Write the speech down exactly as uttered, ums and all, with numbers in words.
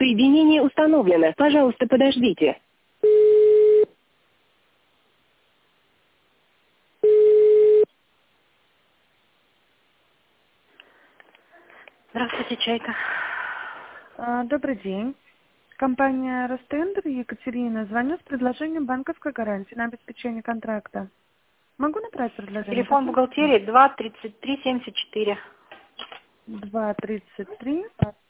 Соединение установлено. Пожалуйста, подождите. Здравствуйте, Чайка. А, Добрый день. Компания Ростендер, Екатерина. Звоню с предложением банковской гарантии на обеспечение контракта. Могу набрать предложение? Телефон бухгалтерии два тридцать три семьдесят четыре. два тридцать три